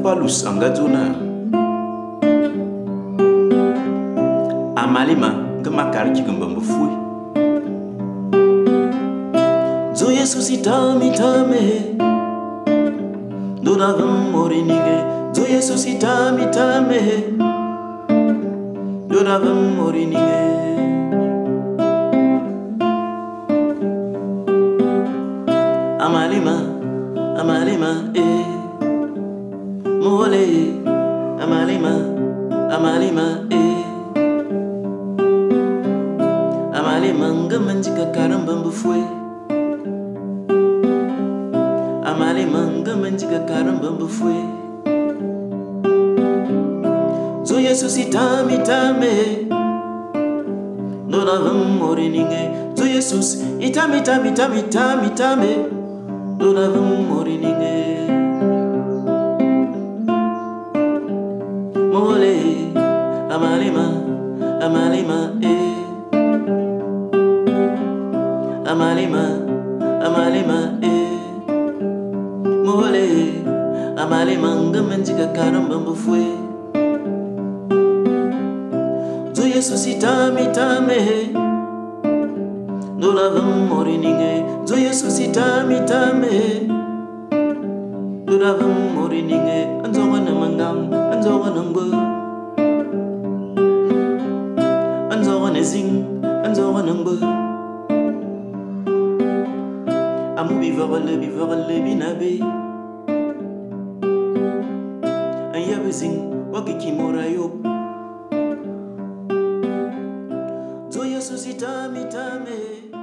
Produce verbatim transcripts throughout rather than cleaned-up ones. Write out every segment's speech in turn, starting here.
palus angazuna amalima kama kariki gambambo fui zo Jesus itami tame dona vam morinige zo Jesus itami tame dona vam morinige amalima amalima eh mole amalima amalima eh amalima ngamanjika karamba mbufwe amalima ngamanjika karamba mbufwe zo Jesus itami tame dona vam morinige zo Jesus itami tami tami tami tame dona vam morinige mole amalima amalima eh amalima amalima eh mole amalima ngamanjika karamba mbufwe zo Jesus itami tame dona vam morinige zo Jesus itami tame dona vam morinige anzonga namangam anzonga namba anzonga nezing anzonga namba amu bivale bivale binabe ayabezing wakikimora yo zo Jesus itami tame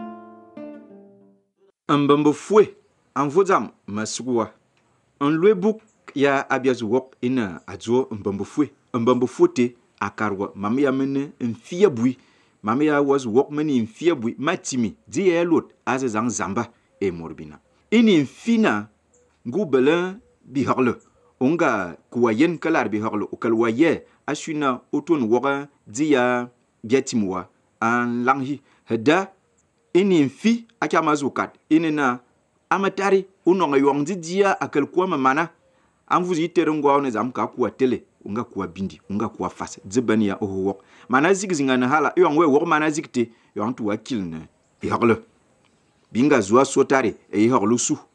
ambambo fue anvozam masugwa un lwebuk ya abiazu wok ina adzo mbambo fue mbambo fote akarwa mamia mene mfia bui mamia was wok mene mfia bui matimi di elot az zang zamba e morbina ini mfina ngubele bi harle onga kuwayen kalar bi harle okalwaye asuna oton woga dia biatimwa an langhi heda ini mfi akamazukat inena amatari unonga yongdi dia akal kwa mamana amvuzi iterengwa ne zamka kwa tele unga kwa bindi unga kwa fasa dzibani ya oho mana zigzinga na hala yongwe wok mana zikte yong tu wakil ne bi harle binga zwa sotare e harlu su